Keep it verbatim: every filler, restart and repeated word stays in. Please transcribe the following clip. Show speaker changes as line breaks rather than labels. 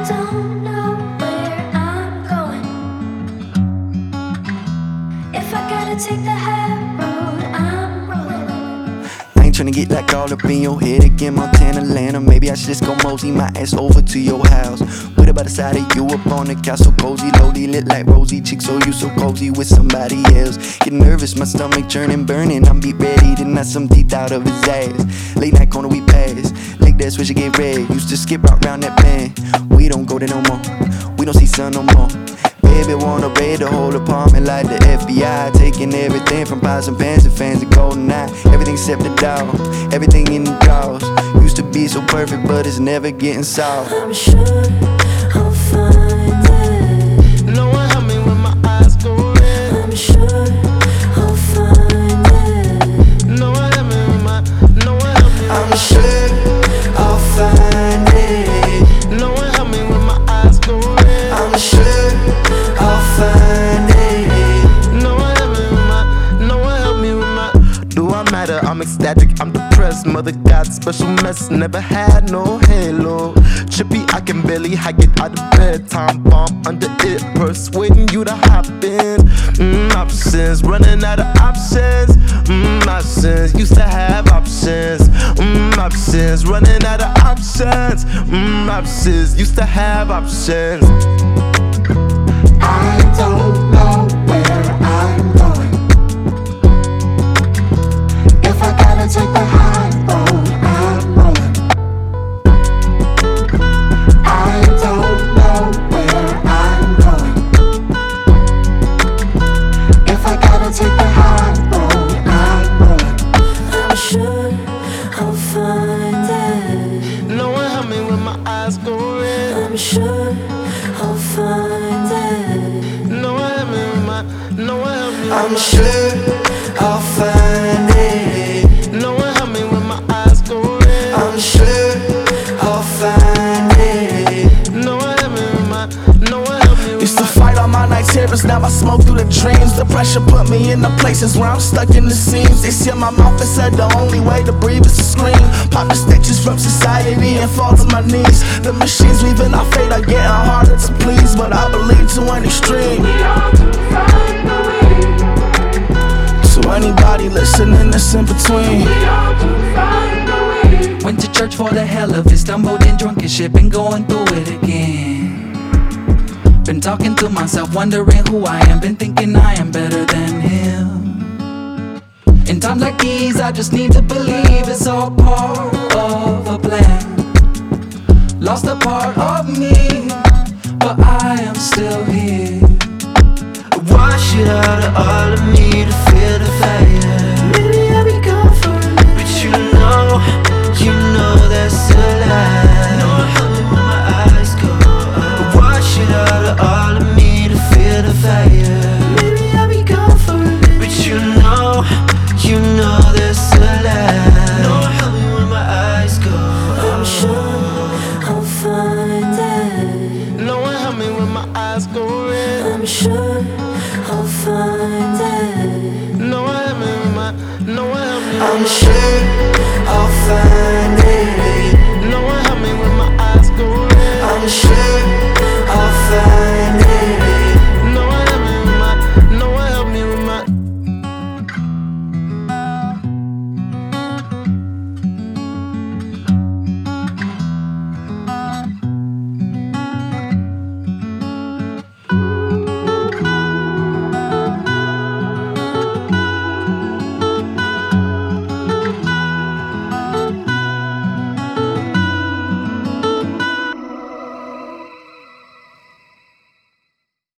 don't know where I'm going. If I gotta take the high road, I'm rolling.
I ain't tryna get like all up in your head again, Montana, Atlanta. Maybe I should just go mosey my ass over to your house. What about the side of you up on the couch, so cozy, lowly, lit like rosy chicks, so you so cozy with somebody else. Getting nervous, my stomach churning, burning. I'm beat ready to knock some teeth out of his ass. Late night corner we pass, lick that switch and get red. Used to skip out round that bend. We don't go there no more, we don't see sun no more. Baby wanna raid the whole apartment like the F B I, taking everything from pots and pans and fans to golden eye. Everything except the dog, everything in the drawers. Used to be so perfect, but it's never getting solved.
I'm sure I'll find it.
No one help me when my eyes go red.
I'm sure I'll find it.
No one help me when my, no one help me.
I'm sure I'll find it.
No one help me when my eyes go red.
I'm sure I'll find it.
No one help me with my, no one help me with my. Do I matter? I'm ecstatic, I'm depressed. Mother got special mess, never had no halo. Trippy, I can barely hike it out of bed. Time bomb under it, persuading you to hop in. Mmm, options, running out of options. Mmm, options, used to have options. Mmm, options, running out of options. Mmm, options, used to have options.
I don't know where I'm going. If I gotta take the high road, I'm rolling. I don't know where I'm going. If I gotta take the high road, I'm rolling.
I'm sure I'll find it.
No one help me when my eyes go red.
I'm sure I'll find it.
No one help me with my, no one help me.
I'm sure I'll find it.
No one help me when my eyes go red.
I'm sure I'll find it.
No one help me with my, no one help me with
Used to
my.
fight all my night terrors, now I smoke through the dreams. The pressure put me in the places where I'm stuck in the seams. They seal my mouth and said the only way to breathe is to scream. Pop the stitches from society and fall to my knees. The machines weaving our fate are getting harder to please, but I believe to an extreme. So anybody listening that's in between,
went to church for the hell of it, stumbled in drunk as shit, been going through it again. Been talking to myself, wondering who I am, been thinking I am better than him. In times like these, I just need to believe it's all part of a plan. Lost a part of me, but I am still here.
Wash it out of all of me.